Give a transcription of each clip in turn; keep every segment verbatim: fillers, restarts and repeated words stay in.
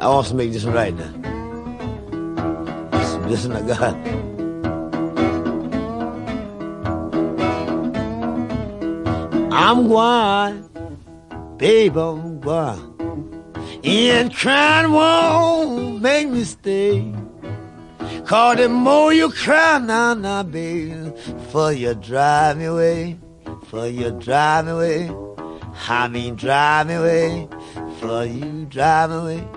I want to make this one right now. Listen, listen to God. I'm going, babe, I'm going. And crying won't make me stay. Cause the more you cry, now, now, baby, for you drive me away, for you drive me away. I mean, drive me away, for you drive me away.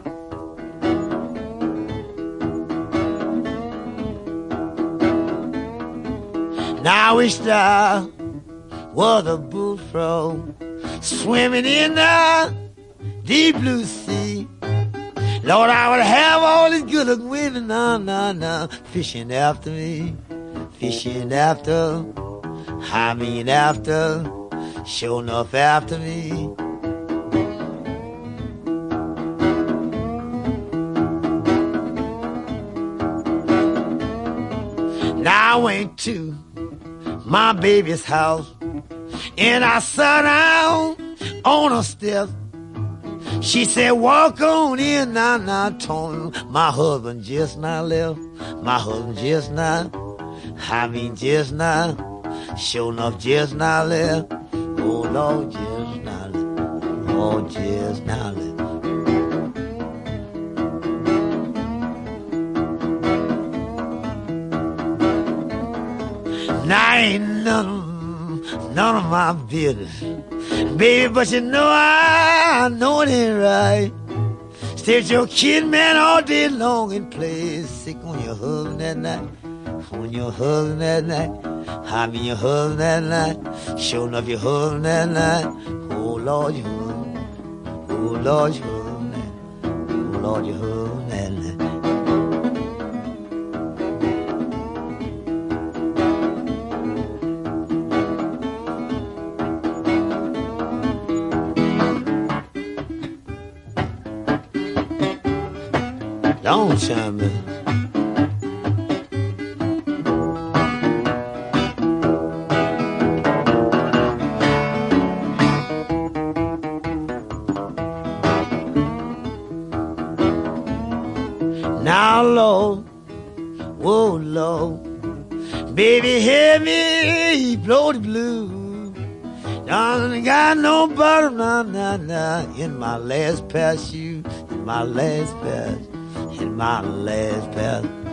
Now I wish I was a bullfrog swimming in the deep blue sea. Lord, I would have all these good looking women, no, no, no, fishing after me, fishing after, I mean after, sure enough after me. Now I went to my baby's house and I sat down on a step. She said, walk on in now, now, Tony. My husband just now left. My husband just now. I mean just now. Sure enough just now left. Oh, Lord, just now left. Oh, just now left. Now ain't none of, none of my business, baby, but you know I know it ain't right. Stay with your kid, man, all day long and play sick on your husband that night, on your husband that night. I mean your husband that night, sure enough your husband that night. Oh Lord, your husband, oh Lord, your husband, oh Lord, your husband that night. Don't chime in. Now, Lord, whoa, Lord, baby, hear me blow the blues. I got no butter, nah, nah, nah, in my last pair of shoes, in my last pair. In my last path.